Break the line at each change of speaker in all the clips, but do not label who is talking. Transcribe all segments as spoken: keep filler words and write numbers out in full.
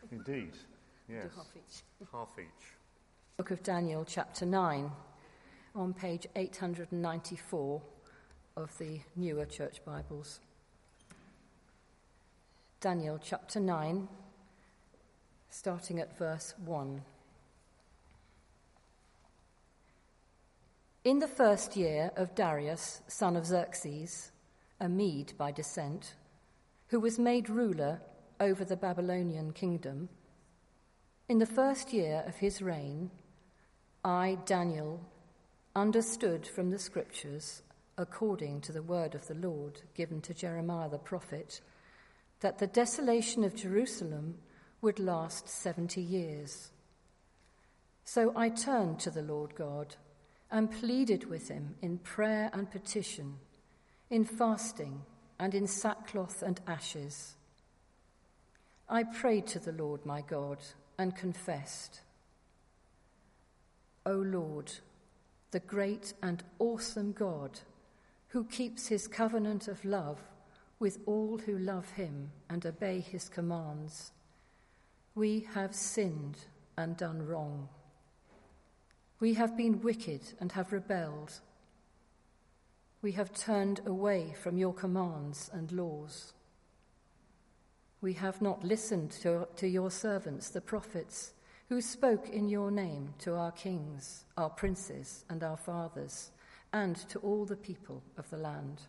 Indeed, yes.
Do half each.
Half each.
Book of Daniel, chapter nine, on page eight hundred ninety-four of the newer church Bibles. Daniel, chapter nine, starting at verse one. In the first year of Darius, son of Xerxes, a Mede by descent, who was made ruler over the Babylonian kingdom, in the first year of his reign, I, Daniel, understood from the scriptures, according to the word of the Lord given to Jeremiah the prophet, that the desolation of Jerusalem would last seventy years. So I turned to the Lord God and pleaded with him in prayer and petition, in fasting and in sackcloth and ashes. I prayed to the Lord my God and confessed, O Lord, the great and awesome God, who keeps his covenant of love with all who love him and obey his commands, we have sinned and done wrong. We have been wicked and have rebelled. We have turned away from your commands and laws. We have not listened to, to your servants, the prophets, who spoke in your name to our kings, our princes, and our fathers, and to all the people of the land.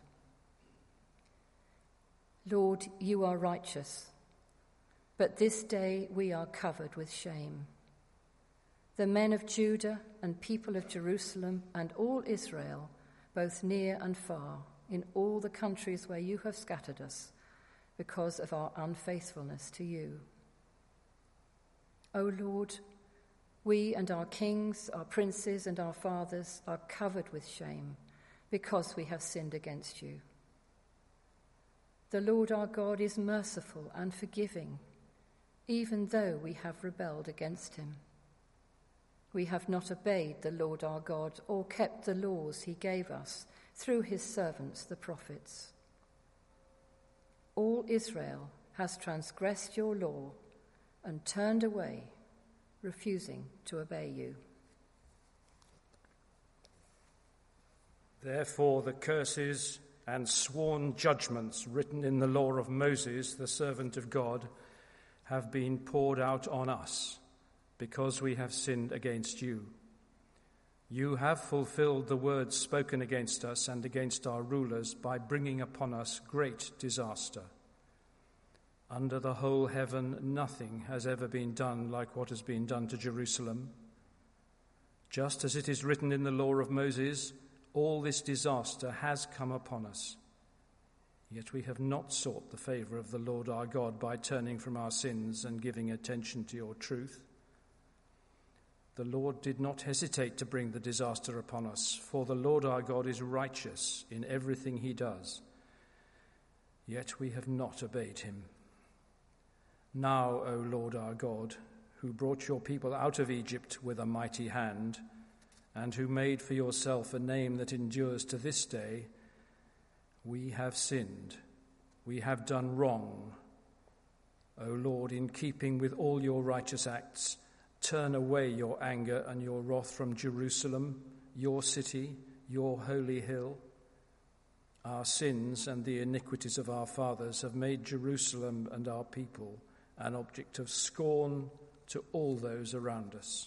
Lord, you are righteous, but this day we are covered with shame. The men of Judah and people of Jerusalem and all Israel, both near and far, in all the countries where you have scattered us, because of our unfaithfulness to you. O Lord, we and our kings, our princes and our fathers are covered with shame, because we have sinned against you. The Lord our God is merciful and forgiving, even though we have rebelled against him. We have not obeyed the Lord our God or kept the laws he gave us through his servants, the prophets. All Israel has transgressed your law and turned away, refusing to obey you.
Therefore the curses and sworn judgments written in the law of Moses, the servant of God, have been poured out on us, because we have sinned against you. You have fulfilled the words spoken against us and against our rulers by bringing upon us great disaster. Under the whole heaven, nothing has ever been done like what has been done to Jerusalem. Just as it is written in the law of Moses, all this disaster has come upon us. Yet we have not sought the favor of the Lord our God by turning from our sins and giving attention to your truth. The Lord did not hesitate to bring the disaster upon us, for the Lord our God is righteous in everything he does. Yet we have not obeyed him. Now, O Lord our God, who brought your people out of Egypt with a mighty hand, and who made for yourself a name that endures to this day, we have sinned, we have done wrong. O Lord, in keeping with all your righteous acts, turn away your anger and your wrath from Jerusalem, your city, your holy hill. Our sins and the iniquities of our fathers have made Jerusalem and our people an object of scorn to all those around us.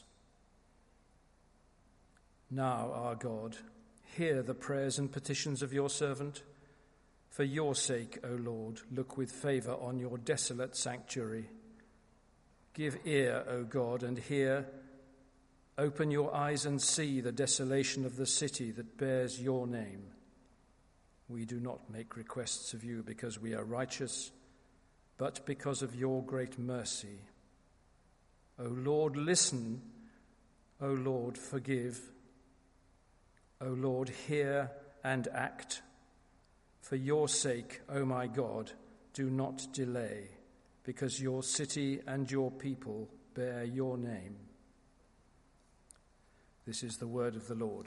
Now, our God, hear the prayers and petitions of your servant. For your sake, O Lord, look with favor on your desolate sanctuary. Give ear, O God, and hear. Open your eyes and see the desolation of the city that bears your name. We do not make requests of you because we are righteous, but because of your great mercy. O Lord, listen. O Lord, forgive. O Lord, hear and act. For your sake, O my God, do not delay, because your city and your people bear your name. This is the word of the Lord.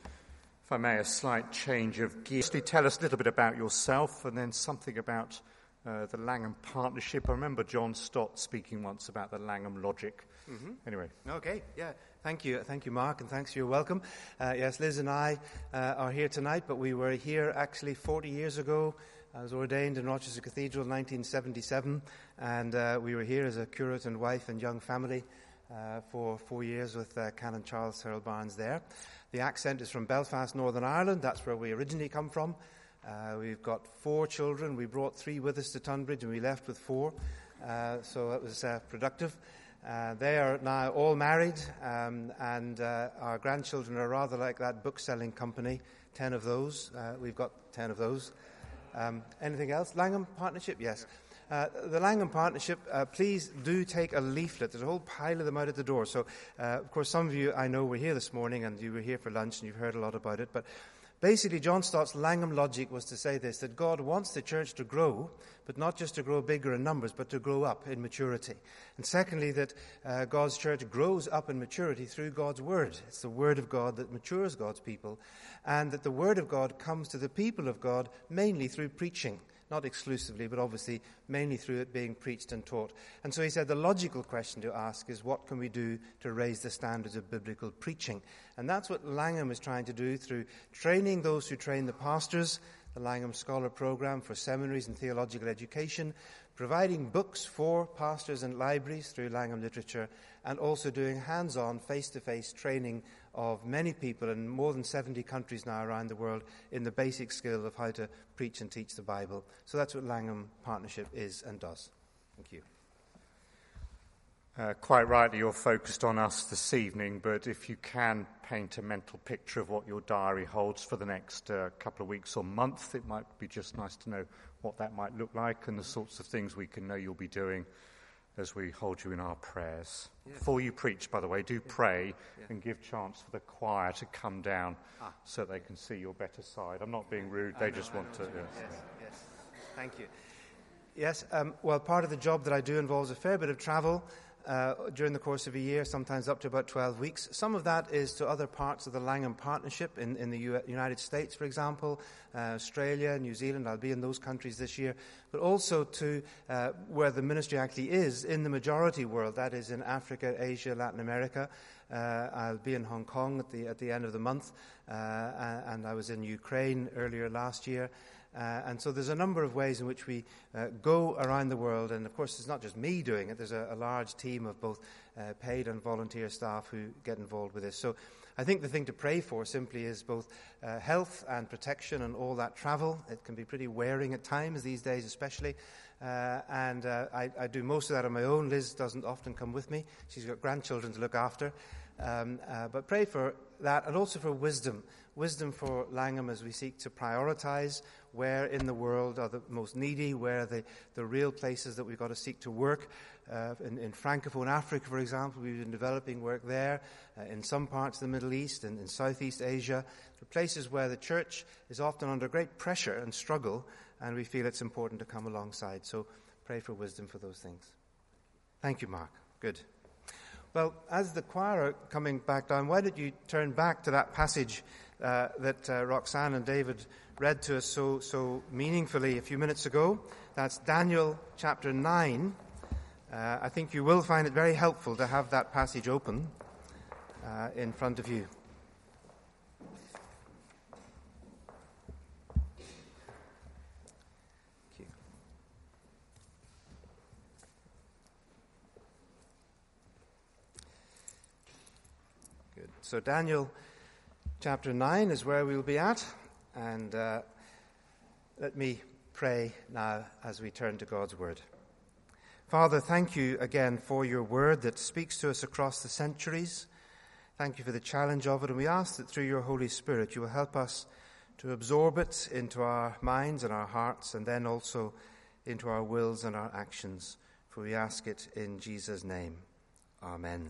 If I may, a slight change of gear. Firstly, tell us a little bit about yourself and then something about uh, the Langham Partnership. I remember John Stott speaking once about the Langham logic. Mm-hmm. Anyway.
Okay, yeah. Thank you. Thank you, Mark, and thanks for your welcome. Uh, yes, Liz and I uh, are here tonight, but we were here actually forty years ago. I was ordained in Rochester Cathedral in nineteen seventy-seven, and uh, we were here as a curate and wife and young family uh, for four years with uh, Canon Charles Cyril Barnes there. The accent is from Belfast, Northern Ireland. That's where we originally come from. Uh, we've got four children. We brought three with us to Tunbridge, and we left with four, uh, so it was uh, productive. Uh, they are now all married, um, and uh, our grandchildren are rather like that book-selling company, ten of those. Uh, we've got ten of those. Um, anything else? Langham Partnership? Yes. Uh, the Langham Partnership, uh, please do take a leaflet. There's a whole pile of them out at the door. So, uh, of course, some of you I know were here this morning, and you were here for lunch, and you've heard a lot about it. But basically, John Stott's Langham logic was to say this, that God wants the church to grow, but not just to grow bigger in numbers, but to grow up in maturity. And secondly, that uh, God's church grows up in maturity through God's word. It's the word of God that matures God's people, and that the word of God comes to the people of God mainly through preaching. Not exclusively, but obviously mainly through it being preached and taught. And so he said the logical question to ask is, what can we do to raise the standards of biblical preaching? And that's what Langham is trying to do through training those who train the pastors, the Langham Scholar Program for seminaries and theological education, providing books for pastors and libraries through Langham Literature, and also doing hands-on, face-to-face training of many people in more than seventy countries now around the world in the basic skill of how to preach and teach the Bible. So that's what Langham Partnership is and does. Thank you.
Uh, quite rightly, you're focused on us this evening, but if you can paint a mental picture of what your diary holds for the next uh, couple of weeks or month, it might be just nice to know what that might look like and the sorts of things we can know you'll be doing as we hold you in our prayers. Yeah. Before you preach, by the way, do pray yeah. and give chance for the choir to come down ah. so they can see your better side. I'm not being rude, they know, just want to... Yes,
yes, yes. Thank you. Yes, um, well, part of the job that I do involves a fair bit of travel uh, during the course of a year, sometimes up to about twelve weeks. Some of that is to other parts of the Langham Partnership in, in the U- United States, for example, uh, Australia, New Zealand. I'll be in those countries this year, but also to uh, where the ministry actually is in the majority world, that is in Africa, Asia, Latin America. Uh, I'll be in Hong Kong at the at the end of the month, uh, and I was in Ukraine earlier last year. Uh, and so there's a number of ways in which we uh, go around the world, and of course it's not just me doing it. There's a, a large team of both uh, paid and volunteer staff who get involved with this. So I think the thing to pray for simply is both uh, health and protection and all that travel. It can be pretty wearing at times these days especially, uh, and uh, I, I do most of that on my own. Liz doesn't often come with me. She's got grandchildren to look after. Um, uh, but pray for that, and also for wisdom. Wisdom for Langham as we seek to prioritize where in the world are the most needy, where are the, the real places that we've got to seek to work. Uh, in, in Francophone Africa, for example, we've been developing work there, uh, in some parts of the Middle East and in Southeast Asia, the places where the church is often under great pressure and struggle, and we feel it's important to come alongside. So pray for wisdom for those things. Thank you, Mark. Good. Well, as the choir are coming back down, why don't you turn back to that passage uh, that uh, Roxanne and David read to us so so meaningfully a few minutes ago. That's Daniel chapter nine. Uh, I think you will find it very helpful to have that passage open uh, in front of you. So Daniel chapter nine is where we'll be at, and uh, let me pray now as we turn to God's word. Father, thank you again for your word that speaks to us across the centuries. Thank you for the challenge of it, and we ask that through your Holy Spirit you will help us to absorb it into our minds and our hearts, and then also into our wills and our actions, for we ask it in Jesus' name. Amen.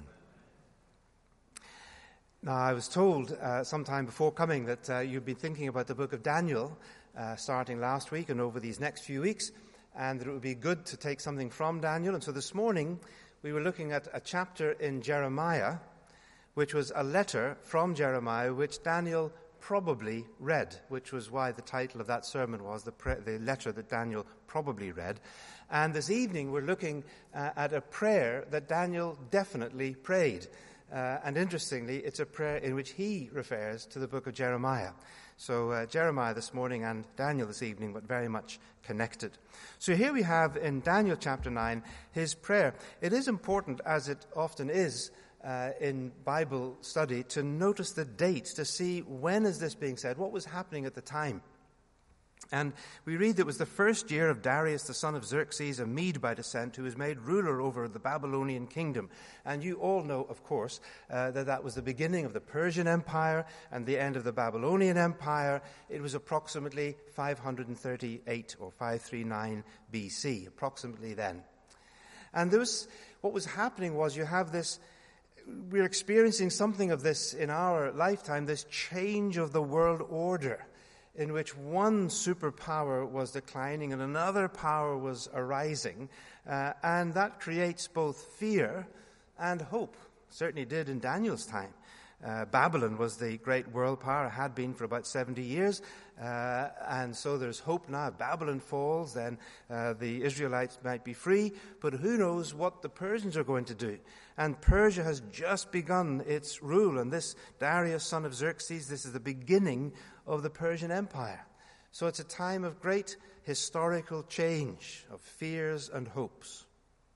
Now, I was told uh, sometime before coming that uh, you've been thinking about the book of Daniel uh, starting last week and over these next few weeks, and that it would be good to take something from Daniel. And so this morning we were looking at a chapter in Jeremiah, which was a letter from Jeremiah which Daniel probably read, which was why the title of that sermon was the, pre- the letter that Daniel probably read. And this evening we're looking uh, at a prayer that Daniel definitely prayed. Uh, and interestingly, it's a prayer in which he refers to the book of Jeremiah. So uh, Jeremiah this morning and Daniel this evening, but very much connected. So here we have in Daniel chapter nine his prayer. It is important, as it often is uh, in Bible study, to notice the dates, to see when is this being said, what was happening at the time. And we read that it was the first year of Darius, the son of Xerxes, a Mede by descent, who was made ruler over the Babylonian kingdom. And you all know, of course, uh, that that was the beginning of the Persian Empire and the end of the Babylonian Empire. It was approximately five hundred thirty-eight or five thirty-nine B C, approximately then. And there was, what was happening was you have this, we're experiencing something of this in our lifetime, this change of the world order, in which one superpower was declining and another power was arising, uh, and that creates both fear and hope. Certainly did in Daniel's time. Uh, Babylon was the great world power, had been for about seventy years, uh, and so there's hope now. If Babylon falls, then uh, the Israelites might be free, but who knows what the Persians are going to do. And Persia has just begun its rule, and this Darius, son of Xerxes, this is the beginning of the Persian Empire. So it's a time of great historical change, of fears and hopes.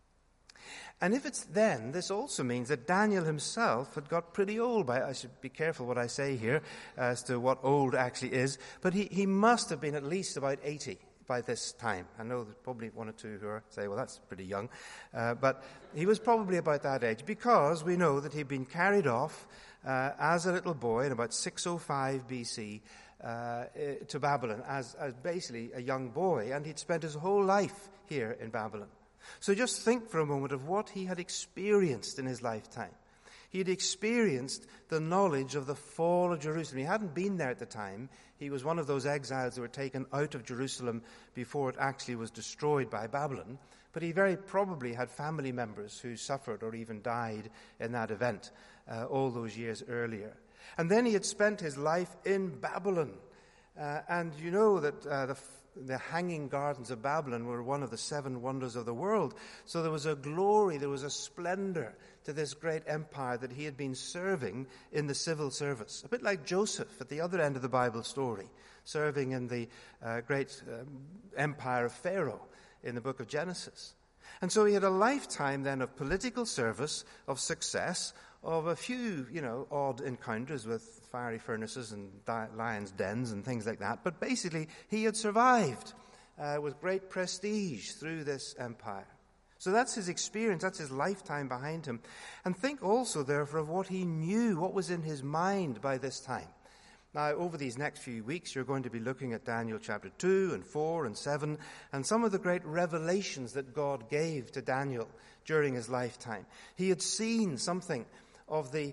And if it's then, this also means that Daniel himself had got pretty old. By, I should be careful what I say here as to what old actually is, but he, he must have been at least about eighty by this time. I know there's probably one or two who are say, well, that's pretty young. Uh, but he was probably about that age, because we know that he'd been carried off uh, as a little boy in about six oh five B C uh, to Babylon as, as basically a young boy, and he'd spent his whole life here in Babylon. So just think for a moment of what he had experienced in his lifetime. He had experienced the knowledge of the fall of Jerusalem. He hadn't been there at the time. He was one of those exiles who were taken out of Jerusalem before it actually was destroyed by Babylon. But he very probably had family members who suffered or even died in that event uh, all those years earlier. And then he had spent his life in Babylon. Uh, and you know that uh, the The Hanging Gardens of Babylon were one of the seven wonders of the world. So there was a glory, there was a splendor to this great empire that he had been serving in the civil service. A bit like Joseph at the other end of the Bible story, serving in the uh, great um, empire of Pharaoh in the book of Genesis. And so he had a lifetime then of political service, of success, of a few, you know, odd encounters with fiery furnaces and di- lions' dens and things like that. But basically, he had survived uh, with great prestige through this empire. So that's his experience, that's his lifetime behind him. And think also, therefore, of what he knew, what was in his mind by this time. Now, over these next few weeks, you're going to be looking at Daniel chapter two and four and seven, and some of the great revelations that God gave to Daniel during his lifetime. He had seen something of the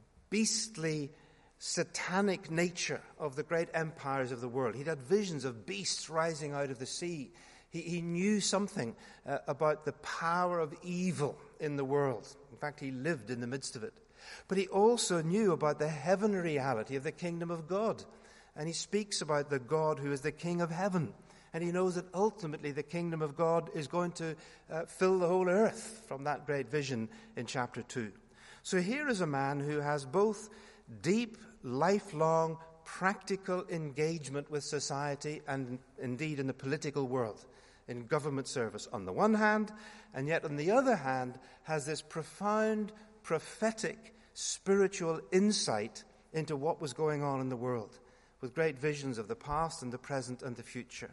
beastly, satanic nature of the great empires of the world. He'd had visions of beasts rising out of the sea. He, he knew something uh, about the power of evil in the world. In fact, he lived in the midst of it. But he also knew about the heavenly reality of the kingdom of God. And he speaks about the God who is the King of heaven. And he knows that ultimately the kingdom of God is going to uh, fill the whole earth, from that great vision in chapter two. So here is a man who has both deep, lifelong, practical engagement with society and indeed in the political world, in government service on the one hand, and yet on the other hand has this profound, prophetic, spiritual insight into what was going on in the world, with great visions of the past and the present and the future.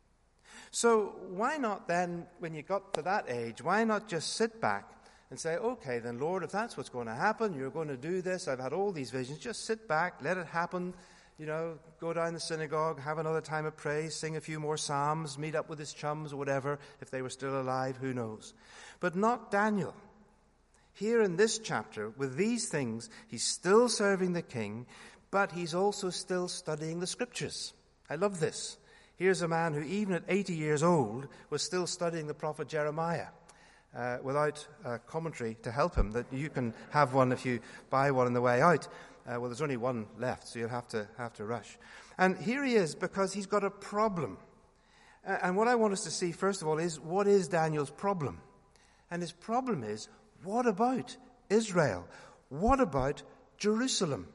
So why not then, when you got to that age, why not just sit back and say, okay, then, Lord, if that's what's going to happen, you're going to do this, I've had all these visions, just sit back, let it happen, you know, go down the synagogue, have another time of praise, sing a few more psalms, meet up with his chums or whatever, if they were still alive, who knows. But not Daniel. Here in this chapter, with these things, he's still serving the king, but he's also still studying the scriptures. I love this. Here's a man who, even at eighty years old, was still studying the prophet Jeremiah. Uh, without a commentary to help him, that you can have one if you buy one on the way out. Uh, well, there's only one left, so you'll have to have to rush. And here he is because he's got a problem. Uh, and what I want us to see, first of all, is what is Daniel's problem? And his problem is, what about Israel? What about Jerusalem?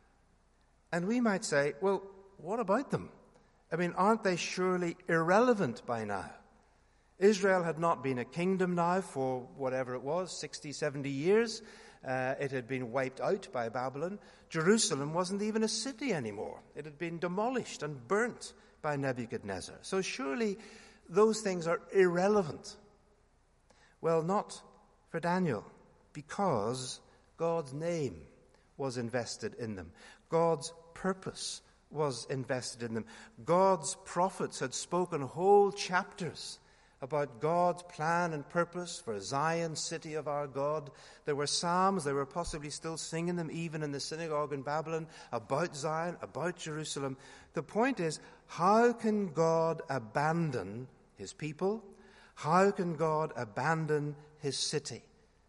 And we might say, well, what about them? I mean, aren't they surely irrelevant by now? Israel had not been a kingdom now for whatever it was, sixty, seventy years. Uh, it had been wiped out by Babylon. Jerusalem wasn't even a city anymore. It had been demolished and burnt by Nebuchadnezzar. So surely those things are irrelevant. Well, not for Daniel, because God's name was invested in them. God's purpose was invested in them. God's prophets had spoken whole chapters about God's plan and purpose for Zion, city of our God. There were psalms, they were possibly still singing them even in the synagogue in Babylon, about Zion, about Jerusalem. The point is, how can God abandon his people? How can God abandon his city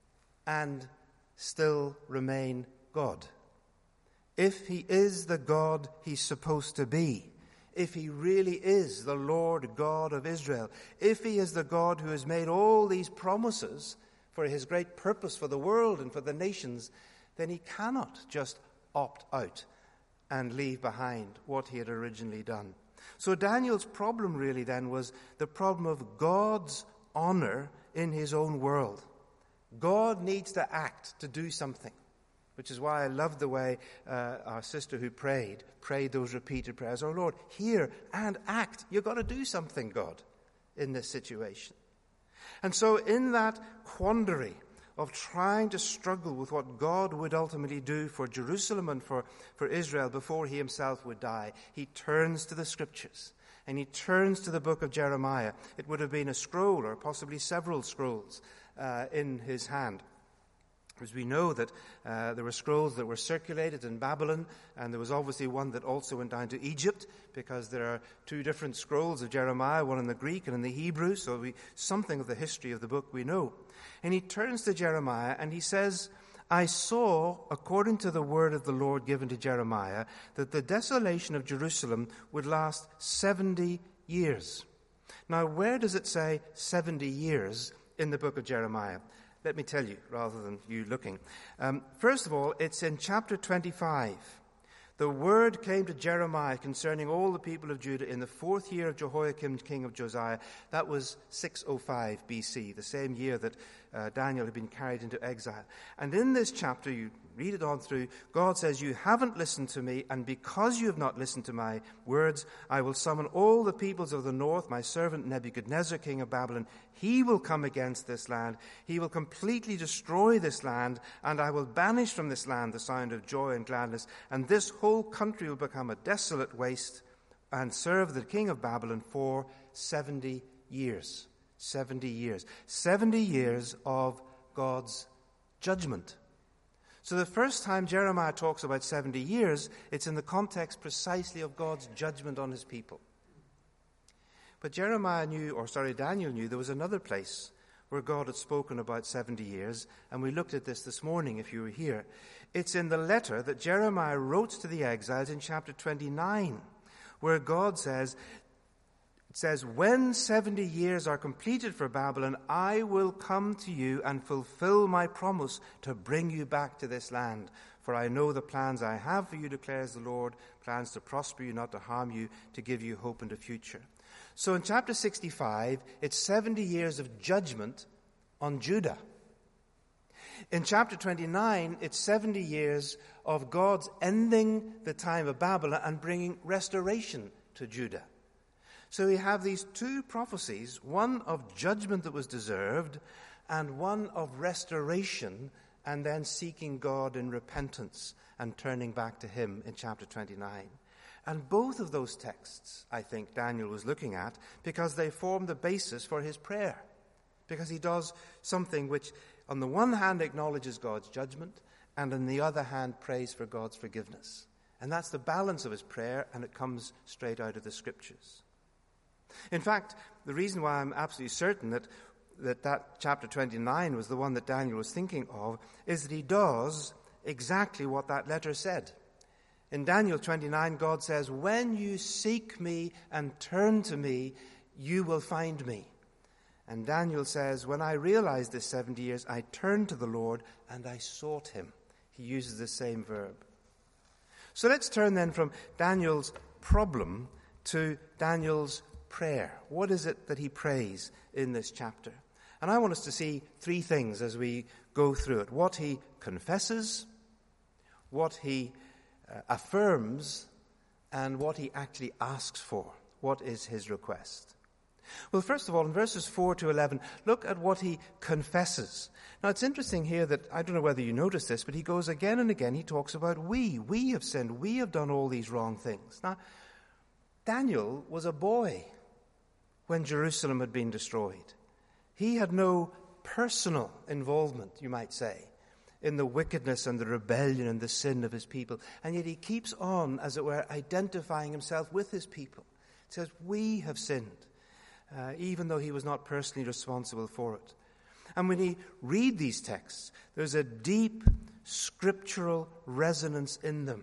and still remain God? If he is the God he's supposed to be, if he really is the Lord God of Israel, if he is the God who has made all these promises for his great purpose for the world and for the nations, then he cannot just opt out and leave behind what he had originally done. So Daniel's problem really then was the problem of God's honor in his own world. God needs to act, to do something. Which is why I love the way uh, our sister who prayed, prayed those repeated prayers. Oh, Lord, hear and act. You've got to do something, God, in this situation. And so in that quandary of trying to struggle with what God would ultimately do for Jerusalem and for, for Israel before he himself would die, he turns to the Scriptures. And he turns to the book of Jeremiah. It would have been a scroll or possibly several scrolls uh, in his hand. Because we know that uh, there were scrolls that were circulated in Babylon, and there was obviously one that also went down to Egypt, because there are two different scrolls of Jeremiah, one in the Greek and in the Hebrew, so we, something of the history of the book we know. And he turns to Jeremiah and he says, I saw, according to the word of the Lord given to Jeremiah, that the desolation of Jerusalem would last seventy years. Now, where does it say seventy years in the book of Jeremiah? Let me tell you, rather than you looking. Um, first of all, it's in chapter twenty-five. The word came to Jeremiah concerning all the people of Judah in the fourth year of Jehoiakim, king of Josiah. That was six oh five B C, the same year that uh, Daniel had been carried into exile. And in this chapter, you read it on through, God says, you haven't listened to me, and because you have not listened to my words, I will summon all the peoples of the north, my servant Nebuchadnezzar, king of Babylon. He will come against this land. He will completely destroy this land, and I will banish from this land the sound of joy and gladness, and this whole country will become a desolate waste and serve the king of Babylon for seventy years. seventy years. seventy years of God's judgment. So the first time Jeremiah talks about seventy years, it's in the context precisely of God's judgment on his people. But Jeremiah knew, or sorry, Daniel knew, there was another place where God had spoken about seventy years, and we looked at this this morning if you were here. It's in the letter that Jeremiah wrote to the exiles in chapter twenty-nine, where God says, it says, when seventy years are completed for Babylon, I will come to you and fulfill my promise to bring you back to this land. For I know the plans I have for you, declares the Lord, plans to prosper you, not to harm you, to give you hope in the future. So in chapter sixty-five, it's seventy years of judgment on Judah. In chapter twenty-nine, it's seventy years of God's ending the time of Babylon and bringing restoration to Judah. So we have these two prophecies, one of judgment that was deserved and one of restoration, and then seeking God in repentance and turning back to him in chapter twenty-nine. And both of those texts, I think, Daniel was looking at because they form the basis for his prayer. Because he does something which, on the one hand, acknowledges God's judgment, and on the other hand, prays for God's forgiveness. And that's the balance of his prayer, and it comes straight out of the Scriptures. In fact, the reason why I'm absolutely certain that, that that chapter twenty-nine was the one that Daniel was thinking of is that he does, exactly what that letter said. In Daniel twenty-nine, God says, when you seek me and turn to me, you will find me. And Daniel says, when I realized this seventy years, I turned to the Lord and I sought him. He uses the same verb. So let's turn then from Daniel's problem to Daniel's prayer. What is it that he prays in this chapter? And I want us to see three things as we go through it. What he confesses, what he uh, affirms, and what he actually asks for. What is his request? Well, first of all, in verses four to eleven, look at what he confesses. Now, it's interesting here that, I don't know whether you noticed this, but he goes again and again, he talks about we. We have sinned. We have done all these wrong things. Now, Daniel was a boy when Jerusalem had been destroyed. He had no personal involvement, you might say, in the wickedness and the rebellion and the sin of his people. And yet he keeps on, as it were, identifying himself with his people. He says, we have sinned. Uh, even though he was not personally responsible for it. And when you read these texts, there's a deep scriptural resonance in them.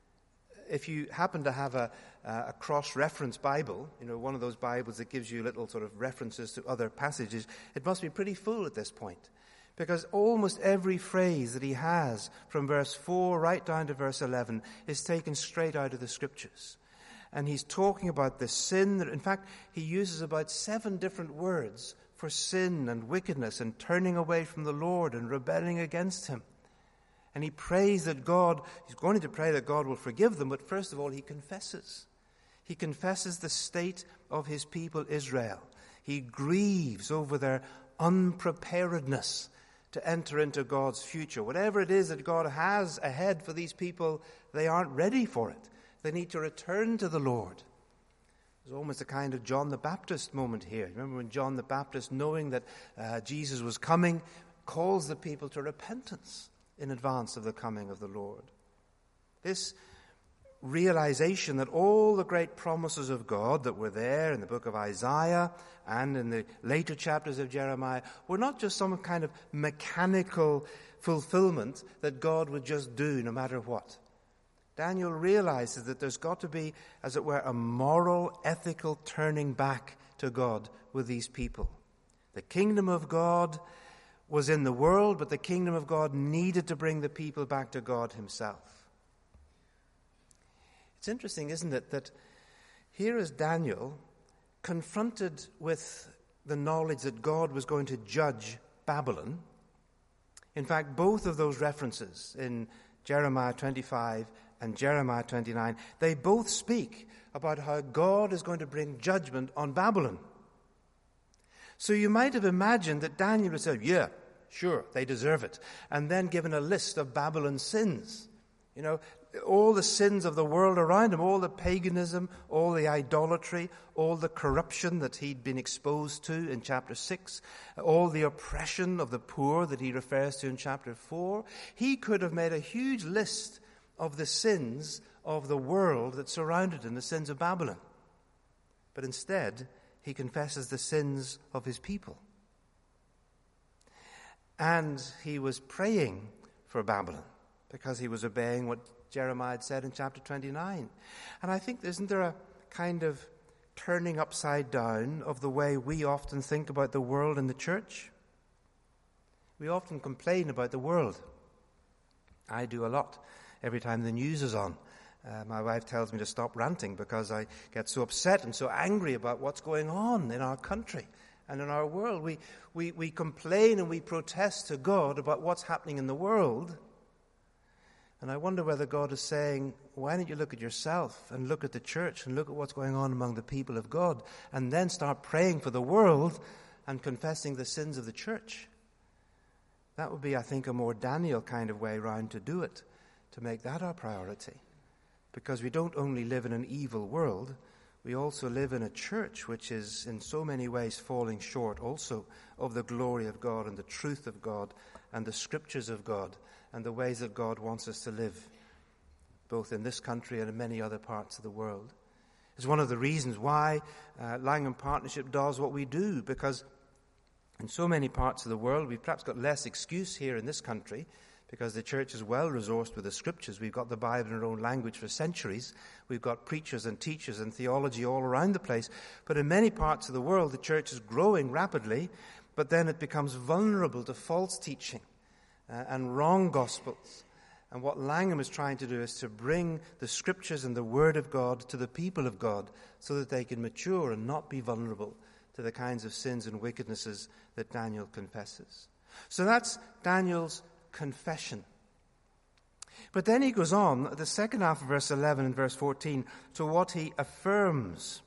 If you happen to have a, a cross-reference Bible, you know, one of those Bibles that gives you little sort of references to other passages, it must be pretty full at this point. Because almost every phrase that he has from verse four right down to verse eleven is taken straight out of the scriptures. And he's talking about the sin that, in fact, he uses about seven different words for sin and wickedness and turning away from the Lord and rebelling against him. And he prays that God, he's going to pray that God will forgive them, but first of all, he confesses. He confesses the state of his people Israel. He grieves over their unpreparedness to enter into God's future. Whatever it is that God has ahead for these people, they aren't ready for it. They need to return to the Lord. There's almost a kind of John the Baptist moment here. Remember when John the Baptist, knowing that uh, Jesus was coming, calls the people to repentance in advance of the coming of the Lord. This realization that all the great promises of God that were there in the book of Isaiah and in the later chapters of Jeremiah were not just some kind of mechanical fulfillment that God would just do no matter what. Daniel realizes that there's got to be, as it were, a moral, ethical turning back to God with these people. The kingdom of God was in the world, but the kingdom of God needed to bring the people back to God himself. It's interesting, isn't it, that here is Daniel confronted with the knowledge that God was going to judge Babylon. In fact, both of those references in Jeremiah twenty-five and Jeremiah twenty-nine, they both speak about how God is going to bring judgment on Babylon. So you might have imagined that Daniel would say, yeah, sure, they deserve it. And then given a list of Babylon's sins. You know, all the sins of the world around him, all the paganism, all the idolatry, all the corruption that he'd been exposed to in chapter six, all the oppression of the poor that he refers to in chapter four. He could have made a huge list of the sins of the world that surrounded him, the sins of Babylon. But instead, he confesses the sins of his people. And he was praying for Babylon because he was obeying what Jeremiah had said in chapter twenty-nine. And I think, isn't there a kind of turning upside down of the way we often think about the world and the church? We often complain about the world. I do a lot. Every time the news is on, uh, my wife tells me to stop ranting because I get so upset and so angry about what's going on in our country and in our world. We, we, we complain and we protest to God about what's happening in the world. And I wonder whether God is saying, why don't you look at yourself and look at the church and look at what's going on among the people of God and then start praying for the world and confessing the sins of the church? That would be, I think, a more Daniel kind of way round to do it. To make that our priority. Because we don't only live in an evil world, we also live in a church which is in so many ways falling short also of the glory of God and the truth of God and the scriptures of God and the ways that God wants us to live, both in this country and in many other parts of the world. It's one of the reasons why uh, Langham Partnership does what we do, because in so many parts of the world we've perhaps got less excuse here in this country because the church is well resourced with the scriptures. We've got the Bible in our own language for centuries. We've got preachers and teachers and theology all around the place. But in many parts of the world, the church is growing rapidly, but then it becomes vulnerable to false teaching uh, and wrong gospels. And what Langham is trying to do is to bring the scriptures and the word of God to the people of God so that they can mature and not be vulnerable to the kinds of sins and wickednesses that Daniel confesses. So that's Daniel's confession. But then he goes on, the second half of verse eleven and verse fourteen, to what he affirms.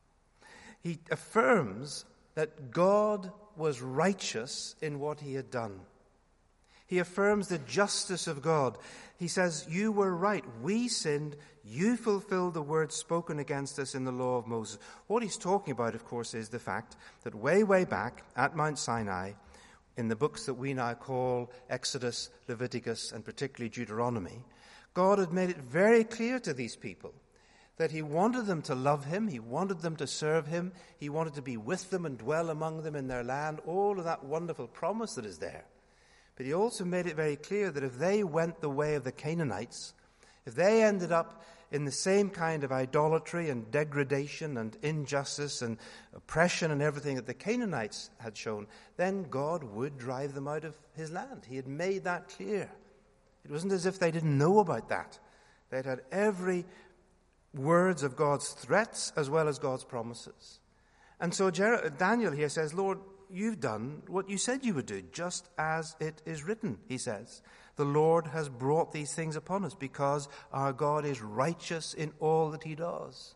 He affirms that God was righteous in what he had done. He affirms the justice of God. He says, you were right. We sinned. You fulfilled the words spoken against us in the law of Moses. What he's talking about, of course, is the fact that way, way back at Mount Sinai, in the books that we now call Exodus, Leviticus, and particularly Deuteronomy, God had made it very clear to these people that he wanted them to love him, he wanted them to serve him, he wanted to be with them and dwell among them in their land, all of that wonderful promise that is there. But he also made it very clear that if they went the way of the Canaanites, if they ended up in the same kind of idolatry and degradation and injustice and oppression and everything that the Canaanites had shown, then God would drive them out of his land. He had made that clear. It wasn't as if they didn't know about that. They'd had every words of God's threats as well as God's promises. And so Daniel here says, Lord, you've done what you said you would do, just as it is written, he says. The Lord has brought these things upon us because our God is righteous in all that he does.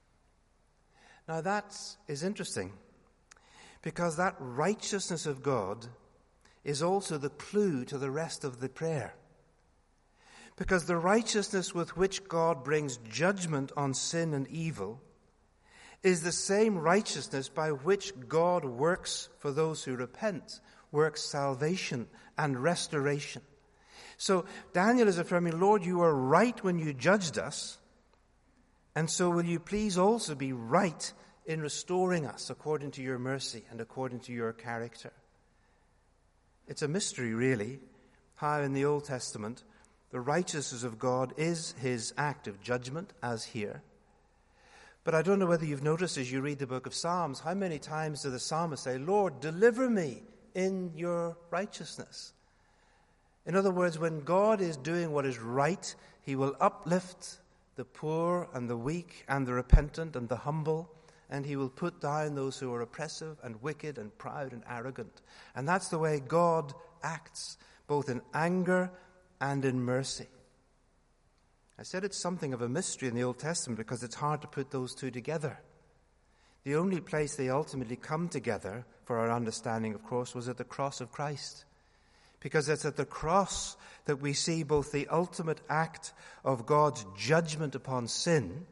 Now that is interesting, because that righteousness of God is also the clue to the rest of the prayer. Because the righteousness with which God brings judgment on sin and evil is the same righteousness by which God works for those who repent, works salvation and restoration. So Daniel is affirming, Lord, you were right when you judged us, and so will you please also be right in restoring us according to your mercy and according to your character. It's a mystery, really, how in the Old Testament the righteousness of God is his act of judgment, as here. But I don't know whether you've noticed as you read the book of Psalms, how many times does the psalmist say, Lord, deliver me in your righteousness? In other words, when God is doing what is right, he will uplift the poor and the weak and the repentant and the humble, and he will put down those who are oppressive and wicked and proud and arrogant. And that's the way God acts, both in anger and in mercy. I said it's something of a mystery in the Old Testament because it's hard to put those two together. The only place they ultimately come together, for our understanding, of course, was at the cross of Christ. Because it's at the cross that we see both the ultimate act of God's judgment upon sin,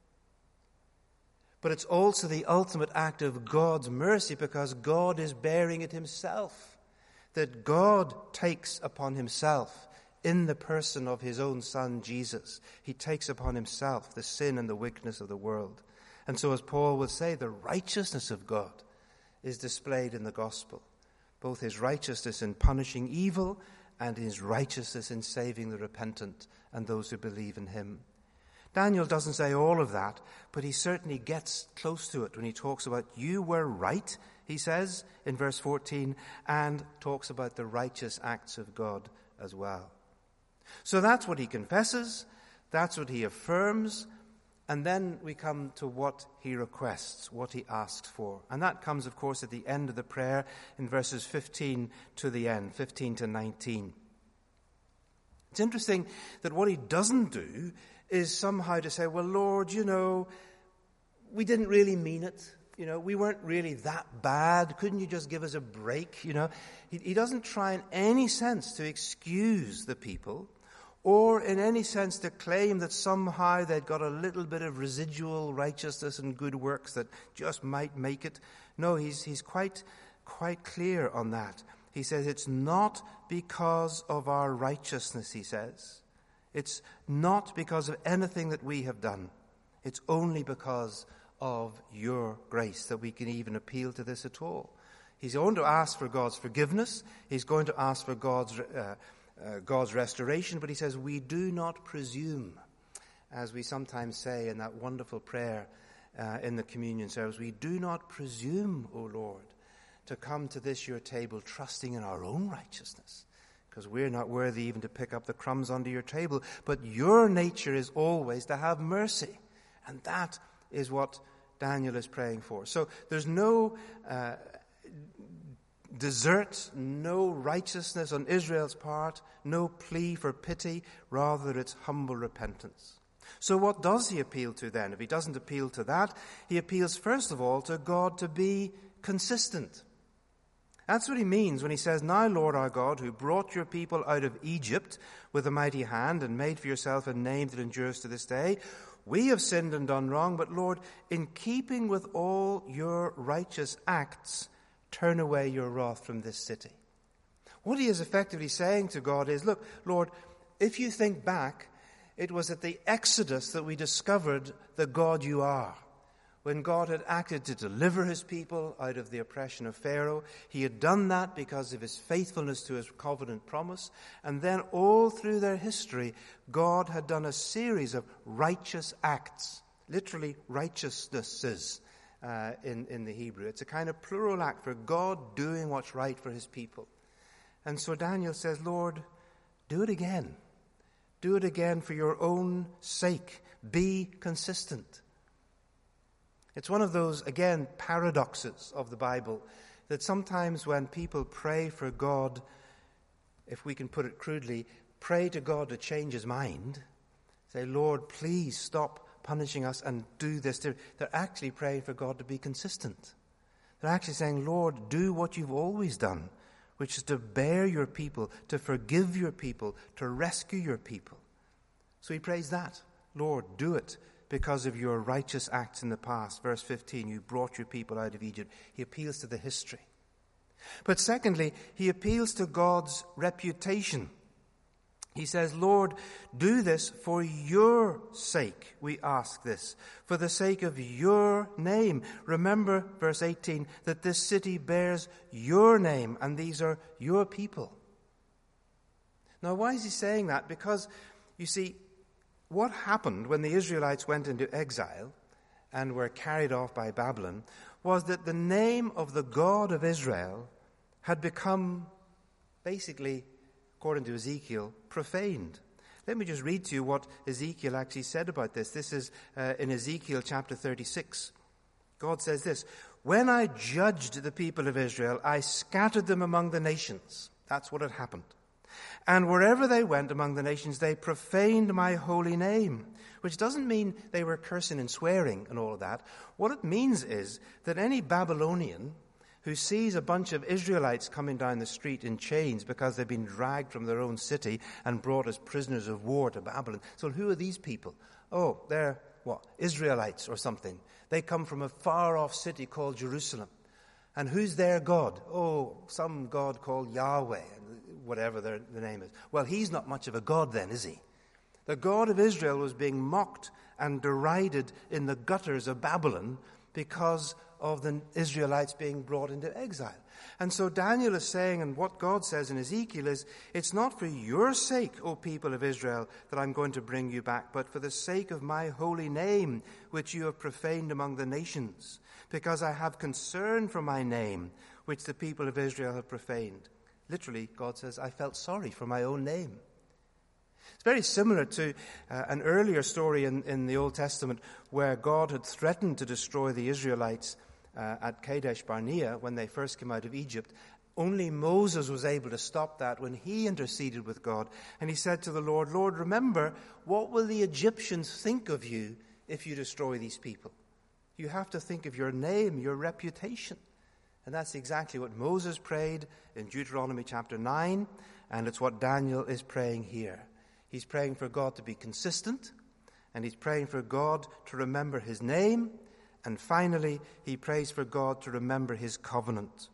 but it's also the ultimate act of God's mercy, because God is bearing it himself. That God takes upon himself, in the person of his own Son, Jesus, he takes upon himself the sin and the wickedness of the world. And so, as Paul would say, the righteousness of God is displayed in the gospel. Both his righteousness in punishing evil and his righteousness in saving the repentant and those who believe in him. Daniel doesn't say all of that, but he certainly gets close to it when he talks about, you were right, he says in verse fourteen, and talks about the righteous acts of God as well. So that's what he confesses, that's what he affirms, and then we come to what he requests, what he asks for. And that comes, of course, at the end of the prayer in verses fifteen to the end, fifteen to nineteen. It's interesting that what he doesn't do is somehow to say, well, Lord, you know, we didn't really mean it. You know, we weren't really that bad. Couldn't you just give us a break? You know, he, he doesn't try in any sense to excuse the people, or in any sense to claim that somehow they'd got a little bit of residual righteousness and good works that just might make it. No, he's he's quite quite clear on that. He says it's not because of our righteousness, he says. It's not because of anything that we have done. It's only because of your grace that we can even appeal to this at all. He's going to ask for God's forgiveness. He's going to ask for God's uh, uh, God's restoration, but he says, we do not presume, as we sometimes say in that wonderful prayer uh, in the communion service, we do not presume, O Lord, to come to this your table trusting in our own righteousness, because we're not worthy even to pick up the crumbs under your table. But your nature is always to have mercy. And that is what Daniel is praying for. So there's no uh, desert, no righteousness on Israel's part, no plea for pity, rather it's humble repentance. So what does he appeal to then? If he doesn't appeal to that, he appeals first of all to God to be consistent. That's what he means when he says, now, Lord our God, who brought your people out of Egypt with a mighty hand and made for yourself a name that endures to this day, we have sinned and done wrong, but Lord, in keeping with all your righteous acts, turn away your wrath from this city. What he is effectively saying to God is, look, Lord, if you think back, it was at the Exodus that we discovered the God you are. When God had acted to deliver his people out of the oppression of Pharaoh, he had done that because of his faithfulness to his covenant promise. And then all through their history, God had done a series of righteous acts, literally righteousnesses uh, in, in the Hebrew. It's a kind of plural act for God doing what's right for his people. And so Daniel says, Lord, do it again. Do it again for your own sake. Be consistent. It's one of those, again, paradoxes of the Bible, that sometimes when people pray for God, if we can put it crudely, pray to God to change his mind, say, Lord, please stop punishing us and do this. They're, they're actually praying for God to be consistent. They're actually saying, Lord, do what you've always done, which is to bear your people, to forgive your people, to rescue your people. So he prays that. Lord, do it. Because of your righteous acts in the past. Verse fifteen, you brought your people out of Egypt. He appeals to the history. But secondly, he appeals to God's reputation. He says, Lord, do this for your sake, we ask this. For the sake of your name. Remember, verse eighteen, that this city bears your name, and these are your people. Now, why is he saying that? Because, you see, what happened when the Israelites went into exile and were carried off by Babylon was that the name of the God of Israel had become, basically, according to Ezekiel, profaned. Let me just read to you what Ezekiel actually said about this. This is uh, in Ezekiel chapter thirty-six. God says this, when I judged the people of Israel, I scattered them among the nations. That's what had happened. And wherever they went among the nations, they profaned my holy name, which doesn't mean they were cursing and swearing and all of that. What it means is that any Babylonian who sees a bunch of Israelites coming down the street in chains because they've been dragged from their own city and brought as prisoners of war to Babylon. So who are these people? Oh, they're, what, Israelites or something. They come from a far-off city called Jerusalem. And who's their God? Oh, some God called Yahweh, whatever their, the name is. Well, he's not much of a God then, is he? The God of Israel was being mocked and derided in the gutters of Babylon because of the Israelites being brought into exile. And so Daniel is saying, and what God says in Ezekiel is, it's not for your sake, O people of Israel, that I'm going to bring you back, but for the sake of my holy name, which you have profaned among the nations, because I have concern for my name, which the people of Israel have profaned. Literally, God says, I felt sorry for my own name. It's very similar to uh, an earlier story in, in the Old Testament where God had threatened to destroy the Israelites uh, at Kadesh Barnea when they first came out of Egypt. Only Moses was able to stop that when he interceded with God. And he said to the Lord, Lord, remember, what will the Egyptians think of you if you destroy these people? You have to think of your name, your reputation. And that's exactly what Moses prayed in Deuteronomy chapter nine, and it's what Daniel is praying here. He's praying for God to be consistent, and he's praying for God to remember his name, and finally, he prays for God to remember his covenant.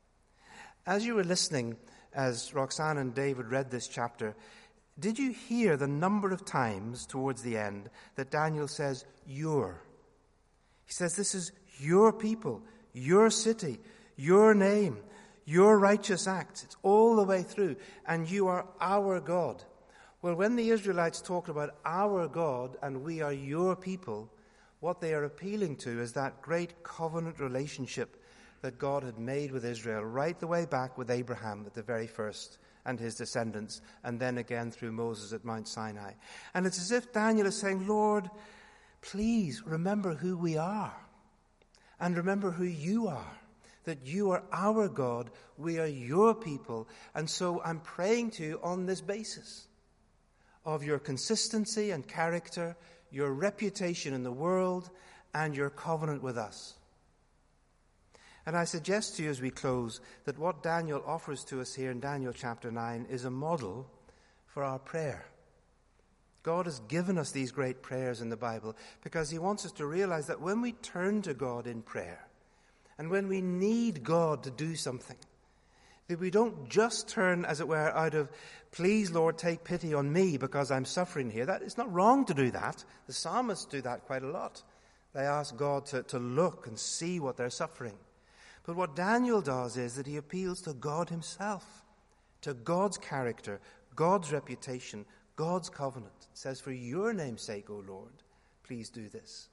As you were listening, as Roxanne and David read this chapter, did you hear the number of times towards the end that Daniel says, your? He says, this is your people, your city, your name, your righteous acts. It's all the way through. And you are our God. Well, when the Israelites talk about our God and we are your people, what they are appealing to is that great covenant relationship that God had made with Israel right the way back with Abraham at the very first and his descendants, and then again through Moses at Mount Sinai. And it's as if Daniel is saying, Lord, please remember who we are and remember who you are, that you are our God, we are your people, and so I'm praying to you on this basis of your consistency and character, your reputation in the world, and your covenant with us. And I suggest to you as we close that what Daniel offers to us here in Daniel chapter nine is a model for our prayer. God has given us these great prayers in the Bible because he wants us to realize that when we turn to God in prayer and when we need God to do something, that we don't just turn, as it were, out of, please, Lord, take pity on me because I'm suffering here. That, it's not wrong to do that. The psalmists do that quite a lot. They ask God to, to look and see what they're suffering. But what Daniel does is that he appeals to God himself, to God's character, God's reputation, God's covenant. It says, for your name's sake, O Lord, please do this.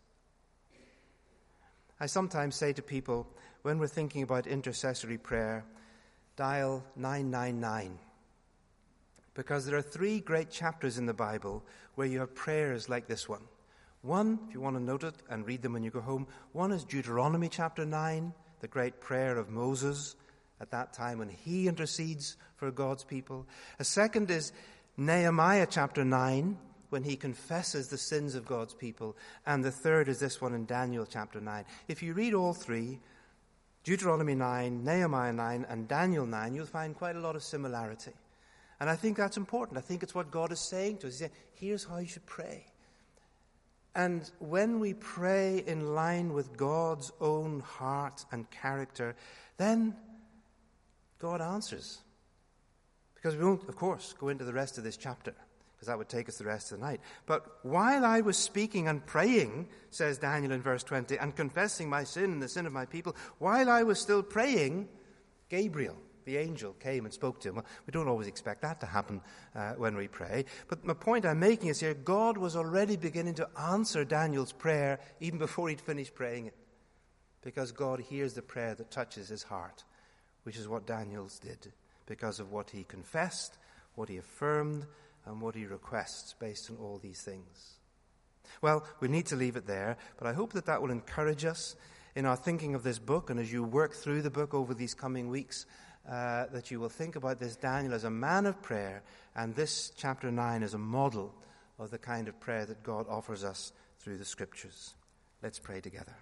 I sometimes say to people, when we're thinking about intercessory prayer, dial nine nine nine. Because there are three great chapters in the Bible where you have prayers like this one. One, if you want to note it and read them when you go home, one is Deuteronomy chapter nine, the great prayer of Moses at that time when he intercedes for God's people. A second is Nehemiah chapter nine, when he confesses the sins of God's people. And the third is this one in Daniel chapter nine. If you read all three, Deuteronomy nine, Nehemiah nine, and Daniel nine, you'll find quite a lot of similarity. And I think that's important. I think it's what God is saying to us. He's saying, here's how you should pray. And when we pray in line with God's own heart and character, then God answers. Because we won't, of course, go into the rest of this chapter, because that would take us the rest of the night. But while I was speaking and praying, says Daniel in verse twenty, and confessing my sin and the sin of my people, while I was still praying, Gabriel, the angel, came and spoke to him. Well, we don't always expect that to happen uh, when we pray. But my point I'm making is here, God was already beginning to answer Daniel's prayer even before he'd finished praying it. Because God hears the prayer that touches his heart, which is what Daniel's did, because of what he confessed, what he affirmed, and what he requests based on all these things. Well, we need to leave it there, but I hope that that will encourage us in our thinking of this book, and as you work through the book over these coming weeks, uh, that you will think about this Daniel as a man of prayer, and this chapter nine as a model of the kind of prayer that God offers us through the Scriptures. Let's pray together.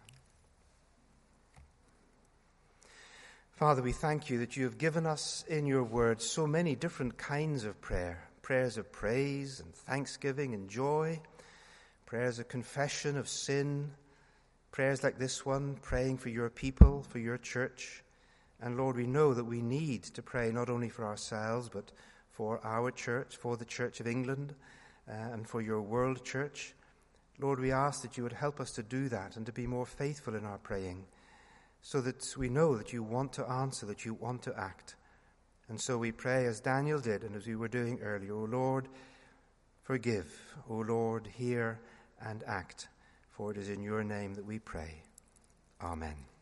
Father, we thank you that you have given us in your word so many different kinds of prayer. Prayers of praise and thanksgiving and joy. Prayers of confession of sin. Prayers like this one, praying for your people, for your church. And Lord, we know that we need to pray not only for ourselves, but for our church, for the Church of England, uh, and for your world church. Lord, we ask that you would help us to do that and to be more faithful in our praying, so that we know that you want to answer, that you want to act. And so we pray as Daniel did and as we were doing earlier, O Lord, forgive. O Lord, hear and act. For it is in your name that we pray. Amen.